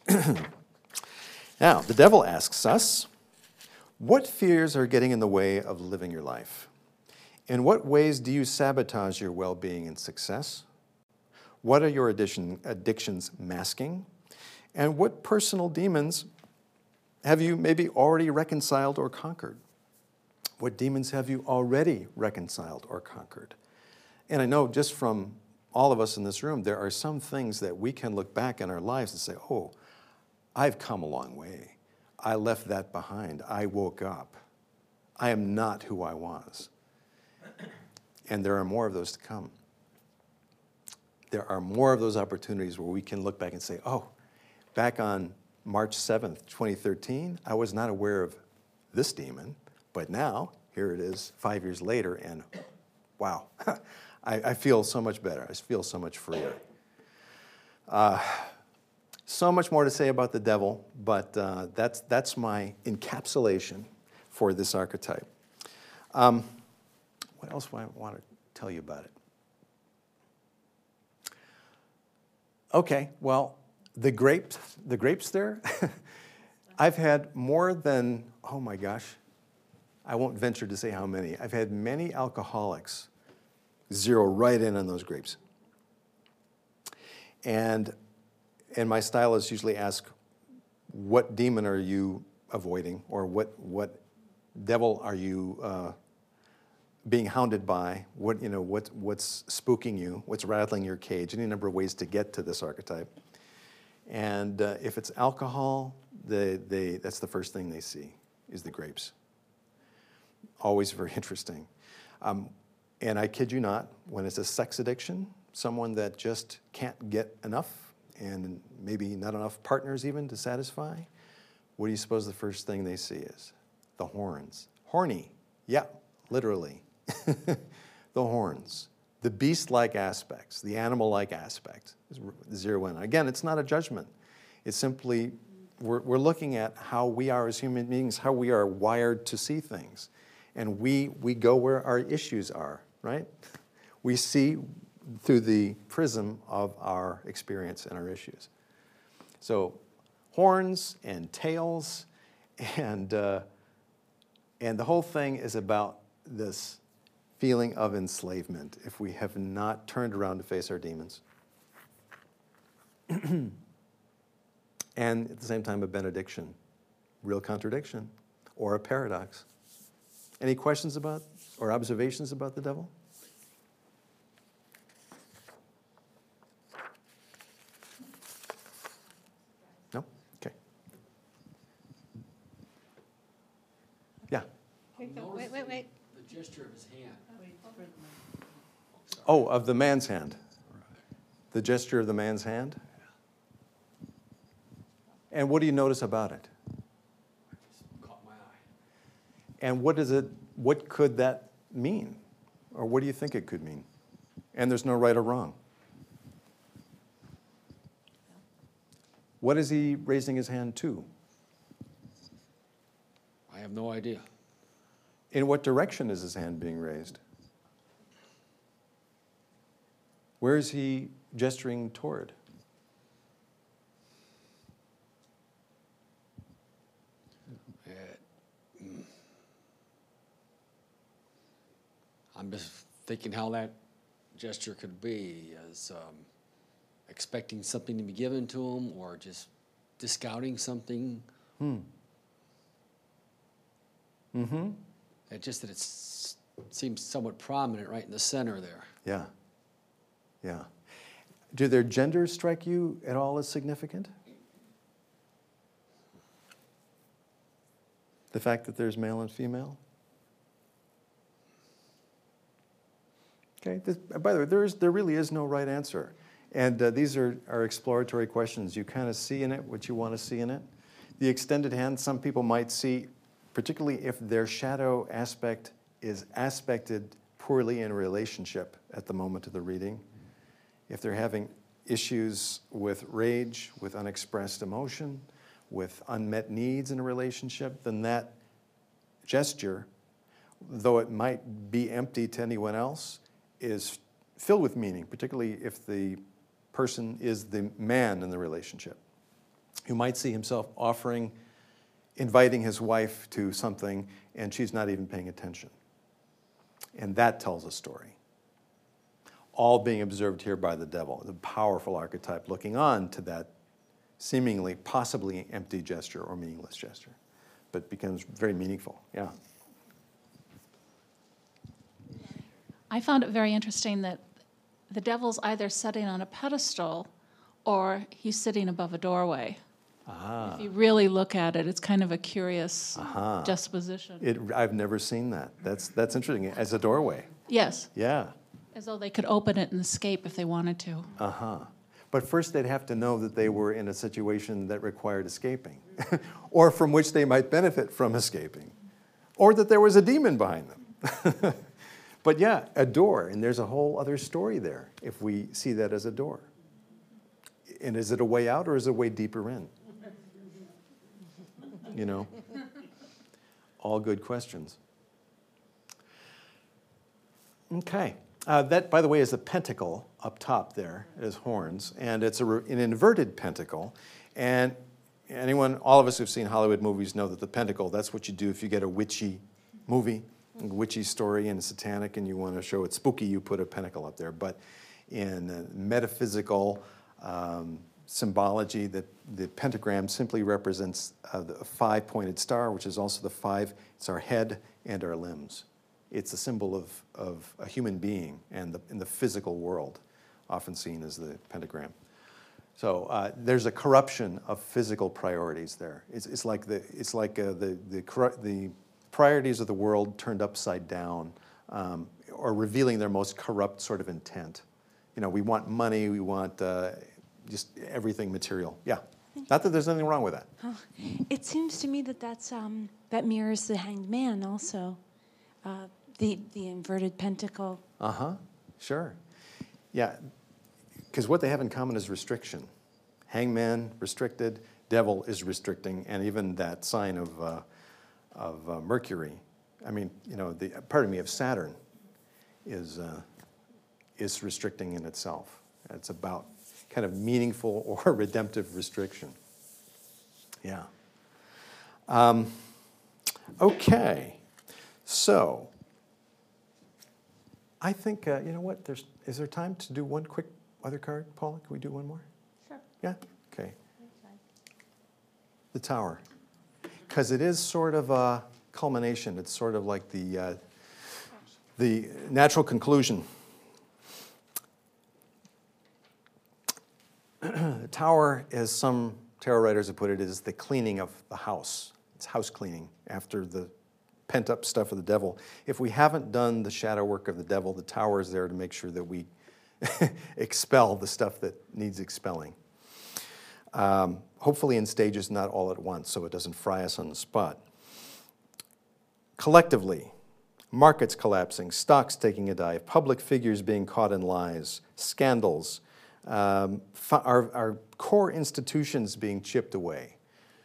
Now, the devil asks us, what fears are getting in the way of living your life? In what ways do you sabotage your well-being and success? What are your addictions masking? And what personal demons have you maybe already reconciled or conquered? What demons have you already reconciled or conquered? And I know just from all of us in this room, there are some things that we can look back in our lives and say, oh, I've come a long way. I left that behind. I woke up. I am not who I was. And there are more of those to come. There are more of those opportunities where we can look back and say, oh, back on March 7th, 2013, I was not aware of this demon, but now, here it is 5 years later, and wow, I feel so much better. I feel so much freer. So much more to say about the devil, but that's my encapsulation for this archetype. What else do I want to tell you about it? Okay, well, the grapes there, I've had more than, oh my gosh, I won't venture to say how many. I've had many alcoholics zero right in on those grapes. And my stylists usually ask, what demon are you avoiding? Or what devil are you being hounded by? What's spooking you? What's rattling your cage? Any number of ways to get to this archetype. And if it's alcohol, that's the first thing they see, is the grapes. Always very interesting. And I kid you not, when it's a sex addiction, someone that just can't get enough, and maybe not enough partners even to satisfy, what do you suppose the first thing they see is? The horns. Horny. Yeah, literally. The horns. The beast-like aspects, the animal-like aspects, zero in. Again, it's not a judgment. It's simply, we're looking at how we are as human beings, how we are wired to see things. And we go where our issues are, right? We see through the prism of our experience and our issues. So horns and tails, and the whole thing is about this feeling of enslavement if we have not turned around to face our demons. And at the same time, a benediction, real contradiction, or a paradox. Any questions about or observations about the devil? No? Okay. Yeah. Wait. The gesture of his hand. Oh, of the man's hand. The gesture of the man's hand. And what do you notice about it? Caught my eye. And what could that mean? Or what do you think it could mean? And there's no right or wrong. What is he raising his hand to? I have no idea. In what direction is his hand being raised? Where is he gesturing toward? I'm just thinking how that gesture could be, as expecting something to be given to him, or just discounting something. Mm-hmm. It's just that it seems somewhat prominent right in the center there. Yeah. Yeah. Do their genders strike you at all as significant? The fact that there's male and female? Okay. By the way, there really is no right answer. And these are exploratory questions. You kind of see in it what you want to see in it. The extended hand, some people might see, particularly if their shadow aspect is aspected poorly in a relationship at the moment of the reading. If they're having issues with rage, with unexpressed emotion, with unmet needs in a relationship, then that gesture, though it might be empty to anyone else, is filled with meaning, particularly if the person is the man in the relationship, who might see himself inviting his wife to something, and she's not even paying attention. And that tells a story. All being observed here by the devil, the powerful archetype looking on to that seemingly, possibly empty gesture or meaningless gesture, but becomes very meaningful. Yeah. I found it very interesting that the devil's either sitting on a pedestal or he's sitting above a doorway. If you really look at it, it's kind of a curious juxtaposition. I've never seen that. That's interesting. As a doorway. Yes, Yeah. as though they could open it and escape if they wanted to. But first they'd have to know that they were in a situation that required escaping, or from which they might benefit from escaping, or that there was a demon behind them. But yeah, a door, and there's a whole other story there if we see that as a door. And is it a way out or is it a way deeper in? You know, all good questions. Okay. That, by the way, is a pentacle up top there as horns, and it's an inverted pentacle. And all of us who've seen Hollywood movies know that the pentacle, that's what you do if you get a witchy movie, a witchy story and satanic, and you want to show it spooky, you put a pentacle up there. But in metaphysical symbology, the pentagram simply represents a five-pointed star, which is also it's our head and our limbs. It's a symbol of a human being and in the physical world, often seen as the pentagram. So there's a corruption of physical priorities there. It's like the priorities of the world turned upside down, or revealing their most corrupt sort of intent. You know, we want money, we want just everything material. Yeah. Not that there's anything wrong with that. Huh. It seems to me that that mirrors the Hanged Man also, the inverted pentacle. Sure. Yeah, because what they have in common is restriction. Hangman, restricted, devil is restricting, and even that sign of Mercury, I mean, you know, of Saturn is restricting in itself. It's about kind of meaningful or redemptive restriction. Yeah. Okay, so I think, you know what, is there time to do one quick other card? Paula, can we do one more? Sure. Yeah? Okay. The Tower. Because it is sort of a culmination. It's sort of like the natural conclusion. The Tower, as some tarot writers have put it, is the cleaning of the house. It's house cleaning after the pent-up stuff of the devil. If we haven't done the shadow work of the devil, the Tower is there to make sure that we expel the stuff that needs expelling. Hopefully in stages, not all at once, so it doesn't fry us on the spot. Collectively, markets collapsing, stocks taking a dive, public figures being caught in lies, scandals, our core institutions being chipped away,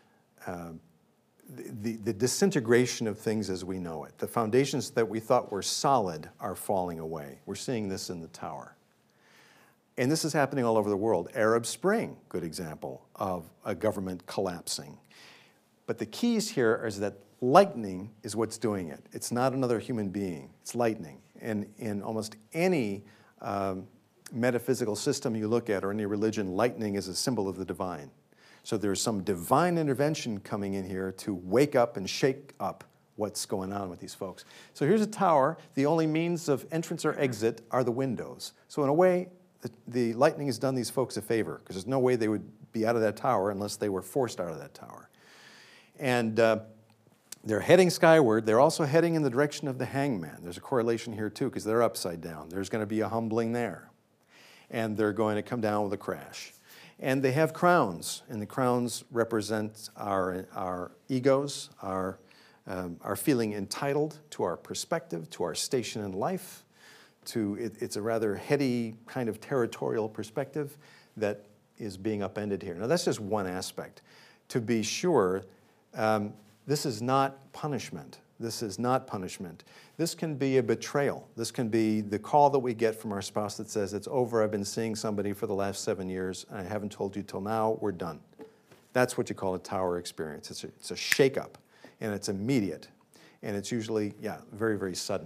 the disintegration of things as we know it. The foundations that we thought were solid are falling away. We're seeing this in the Tower. And this is happening all over the world. Arab Spring, good example of a government collapsing. But the keys here is that lightning is what's doing it. It's not another human being, it's lightning. And in almost any metaphysical system you look at or any religion, lightning is a symbol of the divine. So there's some divine intervention coming in here to wake up and shake up what's going on with these folks. So here's a tower. The only means of entrance or exit are the windows. So in a way, the lightning has done these folks a favor because there's no way they would be out of that tower unless they were forced out of that tower. And they're heading skyward. They're also heading in the direction of the hangman. There's a correlation here too because they're upside down. There's going to be a humbling there. And they're going to come down with a crash. And they have crowns, and the crowns represent our egos, our feeling entitled to our perspective, to our station in life. It's a rather heady kind of territorial perspective that is being upended here. Now that's just one aspect. To be sure, this is not punishment. This is not punishment. This can be a betrayal. This can be the call that we get from our spouse that says, it's over, I've been seeing somebody for the last 7 years, and I haven't told you till now, we're done. That's what you call a tower experience. It's a shake-up, and it's immediate, and it's usually, very, very sudden.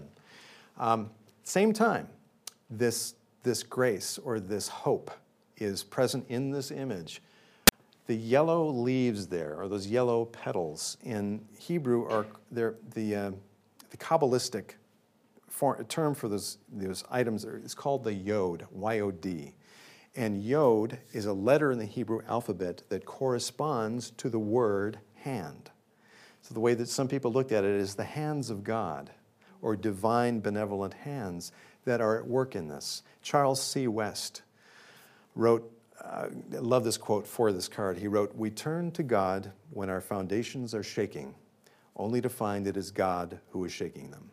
Same time, this grace or this hope is present in this image. The yellow leaves there, or those yellow petals, in Hebrew are the Kabbalistic term for those items is called the yod, Y-O-D. And yod is a letter in the Hebrew alphabet that corresponds to the word hand. So the way that some people looked at it is the hands of God, or divine benevolent hands that are at work in this. Charles C. West wrote, I love this quote for this card. He wrote, "We turn to God when our foundations are shaking, only to find it is God who is shaking them."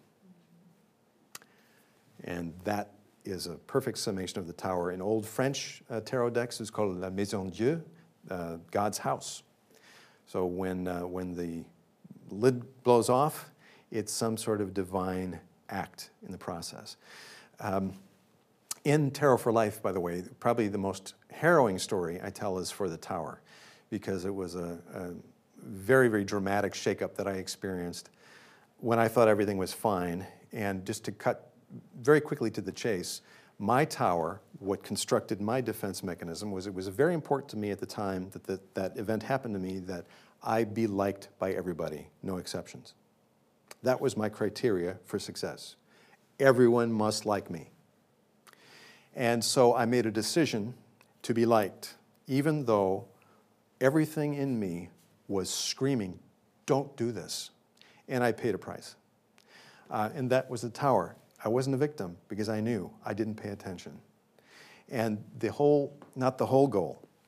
And that is a perfect summation of the tower. In old French tarot decks, it's called La Maison Dieu, God's house. So when the lid blows off, it's some sort of divine act in the process. In Tarot for Life, by the way, probably the most harrowing story I tell is for the Tower, because it was a very, very dramatic shakeup that I experienced when I thought everything was fine. And just to cut very quickly to the chase, my tower, what constructed my defense mechanism was it was very important to me at the time that that event happened to me that I be liked by everybody, no exceptions. That was my criteria for success. Everyone must like me. And so I made a decision to be liked, even though everything in me was screaming, don't do this. And I paid a price. And that was the tower. I wasn't a victim because I knew I didn't pay attention. And not the whole goal,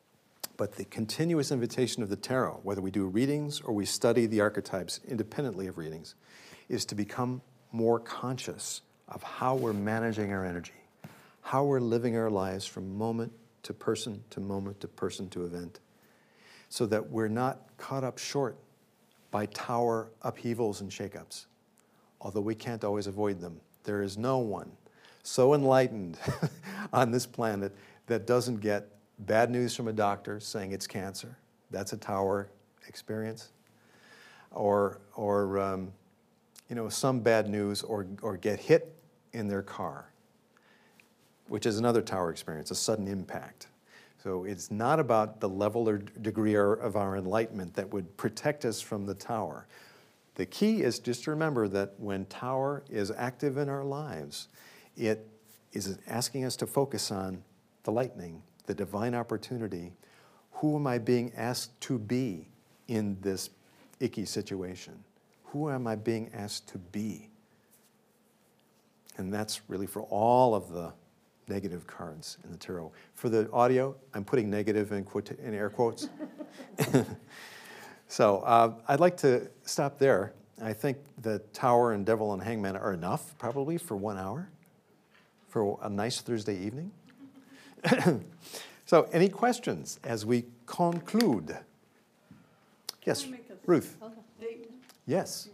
But the continuous invitation of the tarot, whether we do readings or we study the archetypes independently of readings, is to become more conscious of how we're managing our energy, how we're living our lives from moment to person to moment to person to event, so that we're not caught up short by tower upheavals and shakeups, although we can't always avoid them. There is no one so enlightened on this planet that doesn't get bad news from a doctor saying it's cancer. That's a tower experience. Or some bad news, or get hit in their car, which is another tower experience, a sudden impact. So it's not about the level or degree of our enlightenment that would protect us from the tower. The key is just to remember that when tower is active in our lives, it is asking us to focus on the lightning, the divine opportunity. Who am I being asked to be in this icky situation? Who am I being asked to be? And that's really for all of the negative cards in the tarot. For the audio, I'm putting negative in air quotes. So I'd like to stop there. I think the Tower and Devil and Hangman are enough, probably, for 1 hour, for a nice Thursday evening. So any questions as we conclude? Yes, Ruth. Yes.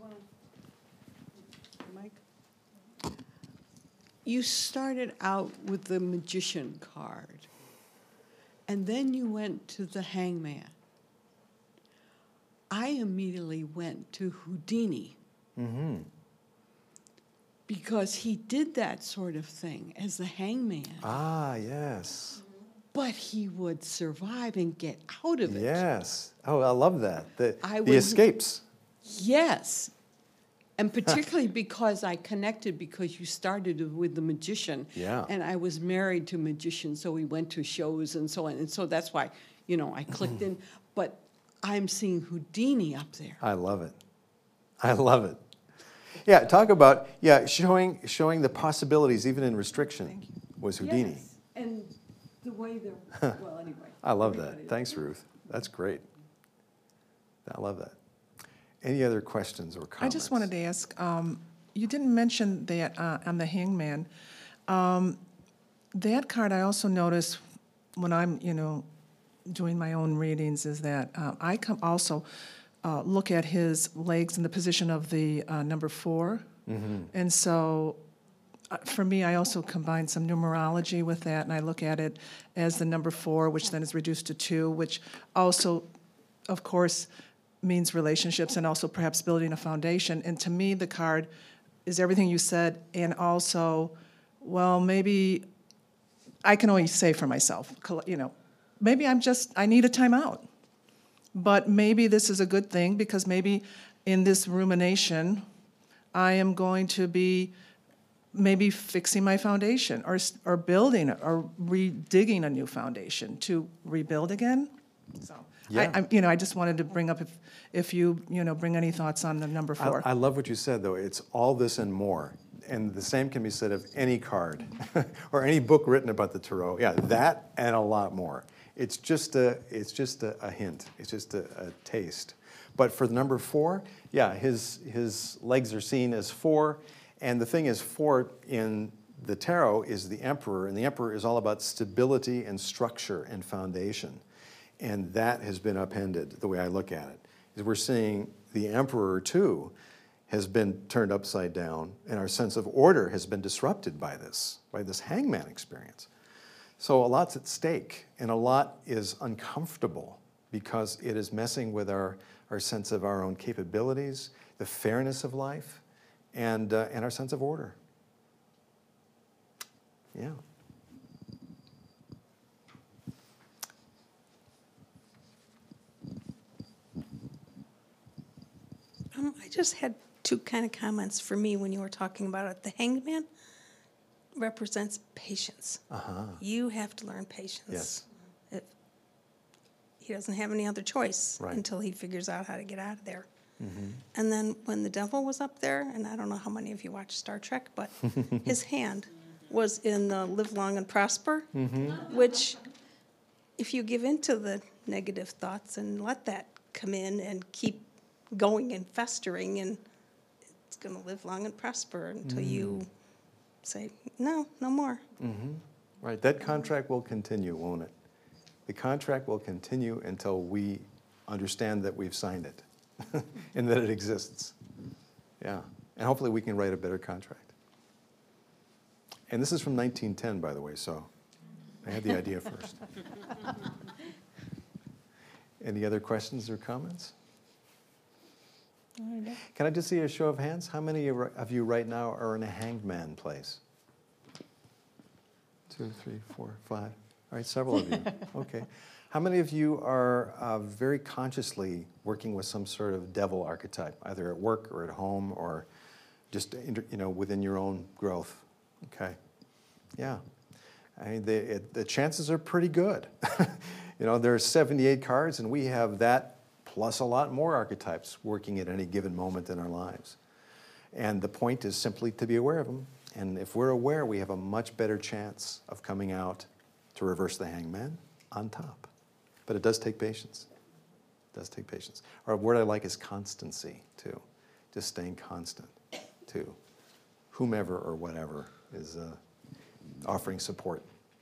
You started out with the Magician card, and then you went to the Hangman. I immediately went to Houdini, because he did that sort of thing as the Hangman. Ah, yes. But he would survive and get out of it. Yes. Oh, I love that. The would- escapes. Yes. And particularly because I connected, because you started with the Magician. Yeah. And I was married to magicians, so we went to shows and so on. And so that's why, I clicked in. But I'm seeing Houdini up there. I love it. I love it. Yeah, talk about, showing the possibilities even in restriction was Houdini. Yes. And the way they're, well, anyway. I love that. everybody- Thanks, Ruth. That's great. I love that. Any other questions or comments? I just wanted to ask, you didn't mention that on the Hangman. That card I also notice when I'm, doing my own readings is that I can also look at his legs in the position of the number 4. And so for me, I also combine some numerology with that, and I look at it as the number 4, which then is reduced to 2, which also, of course, means relationships and also perhaps building a foundation. And to me, the card is everything you said, and also, well, maybe I can only say for myself, maybe I need a timeout. But maybe this is a good thing, because maybe in this rumination, I am going to be maybe fixing my foundation or building or redigging a new foundation to rebuild again. So Yeah. I just wanted to bring up if you bring any thoughts on the number 4. I love what you said, though. It's all this and more. And the same can be said of any card or any book written about the tarot. Yeah, that and a lot more. It's just a hint. It's just a taste. But for the number 4, yeah, his legs are seen as 4. And the thing is, 4 in the tarot is the Emperor. And the Emperor is all about stability and structure and foundation. And that has been upended, the way I look at it. Is we're seeing the Emperor, too, has been turned upside down, and our sense of order has been disrupted by this Hangman experience. So a lot's at stake, and a lot is uncomfortable because it is messing with our sense of our own capabilities, the fairness of life, and our sense of order. Yeah. I just had 2 kind of comments for me when you were talking about it. The Hangman represents patience. You have to learn patience. Yes. He doesn't have any other choice Right. until he figures out how to get out of there. And then when the devil was up there, and I don't know how many of you watch Star Trek, but his hand was in the live long and prosper, which if you give in to the negative thoughts and let that come in and keep going and festering, and it's going to live long and prosper until you say, no, no more. Right, that contract will continue, won't it? The contract will continue until we understand that we've signed it and that it exists. Yeah, and hopefully we can write a better contract. And this is from 1910, by the way, so I had the idea first. Any other questions or comments? Can I just see a show of hands? How many of you right now are in a hanged man place? 2, 3, 4, 5. All right, several of you. Okay. How many of you are very consciously working with some sort of devil archetype, either at work or at home or just within your own growth? Okay. Yeah. I mean, the chances are pretty good. There's 78 cards, and we have that plus a lot more archetypes working at any given moment in our lives. And the point is simply to be aware of them. And if we're aware, we have a much better chance of coming out to reverse the hangman on top. But it does take patience. It does take patience. Or a word I like is constancy, too. Just staying constant to whomever or whatever is offering support.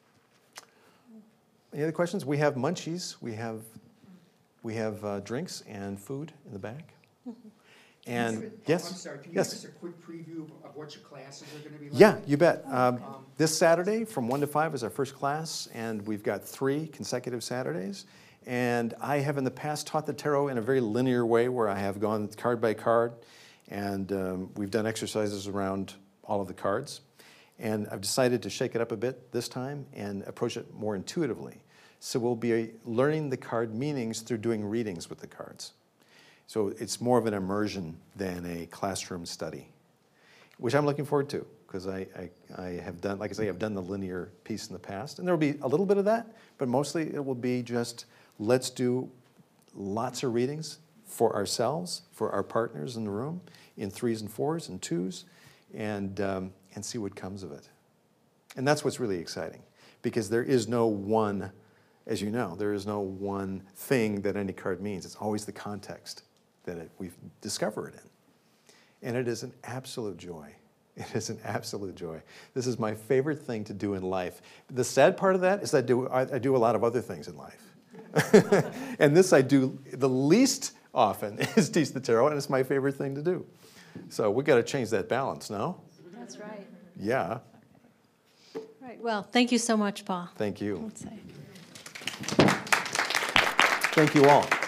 Any other questions? We have munchies. We have drinks and food in the back. And yes, I'm sorry, can you yes. give us a quick preview of what your classes are going to be like? Yeah, you bet. This Saturday from 1 to 5 is our first class, and we've got 3 consecutive Saturdays. And I have in the past taught the tarot in a very linear way where I have gone card by card, and we've done exercises around all of the cards. And I've decided to shake it up a bit this time and approach it more intuitively. So we'll be learning the card meanings through doing readings with the cards. So it's more of an immersion than a classroom study, which I'm looking forward to because I have done, like I say, I've done the linear piece in the past. And there will be a little bit of that, but mostly it will be just let's do lots of readings for ourselves, for our partners in the room, in 3s and 4s and 2s, and see what comes of it. And that's what's really exciting because there is no one, as you know, there is no one thing that any card means. It's always the context that we discover it in. And it is an absolute joy. It is an absolute joy. This is my favorite thing to do in life. The sad part of that is I do a lot of other things in life. And this I do the least often is teach the tarot, and it's my favorite thing to do. So we got to change that balance, no? That's right. Yeah. Right. Well, thank you so much, Paul. Thank you. Let's say. Thank you all.